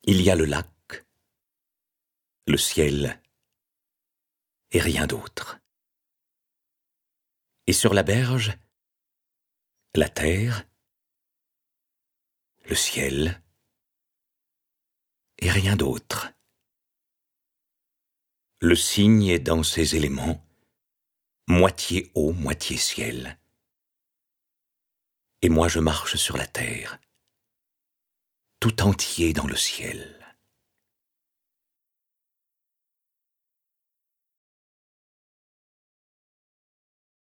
Il y a le lac, le ciel et rien d'autre. Et sur la berge, la terre, le ciel et rien d'autre. Le cygne est dans ses éléments, moitié eau, moitié ciel. Et moi je marche sur la terre, tout entier dans le ciel.